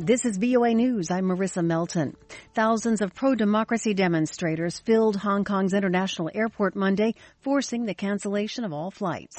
This is VOA News. I'm Marissa Melton. Thousands of pro-democracy demonstrators filled Hong Kong's international airport Monday, forcing the cancellation of all flights.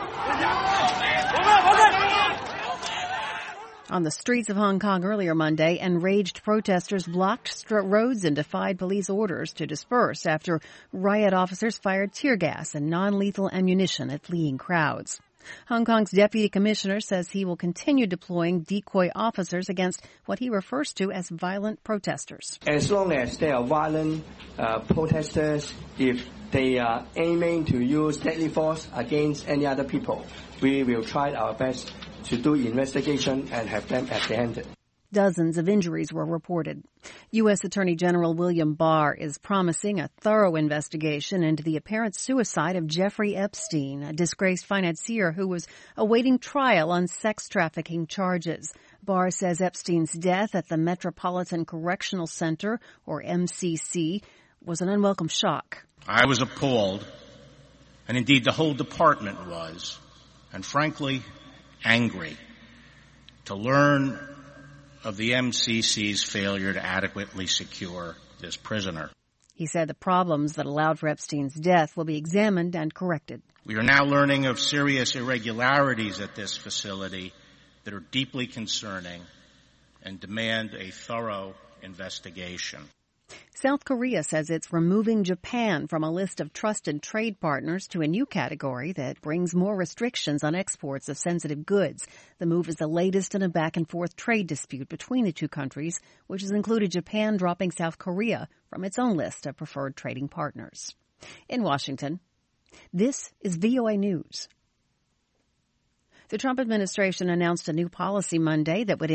On the streets of Hong Kong earlier Monday, enraged protesters blocked roads and defied police orders to disperse after riot officers fired tear gas and non-lethal ammunition at fleeing crowds. Hong Kong's deputy commissioner says he will continue deploying decoy officers against what he refers to as violent protesters. As long as they are violent protesters, if they are aiming to use deadly force against any other people, we will try our best to do investigation and have them apprehended. Dozens of injuries were reported. U.S. Attorney General William Barr is promising a thorough investigation into the apparent suicide of Jeffrey Epstein, a disgraced financier who was awaiting trial on sex trafficking charges. Barr says Epstein's death at the Metropolitan Correctional Center, or MCC, was an unwelcome shock. I was appalled, and indeed the whole department was, and frankly, angry to learn of the MCC's failure to adequately secure this prisoner. He said the problems that allowed for Epstein's death will be examined and corrected. We are now learning of serious irregularities at this facility that are deeply concerning and demand a thorough investigation. South Korea says it's removing Japan from a list of trusted trade partners to a new category that brings more restrictions on exports of sensitive goods. The move is the latest in a back-and-forth trade dispute between the two countries, which has included Japan dropping South Korea from its own list of preferred trading partners. In Washington, this is VOA News. The Trump administration announced a new policy Monday that would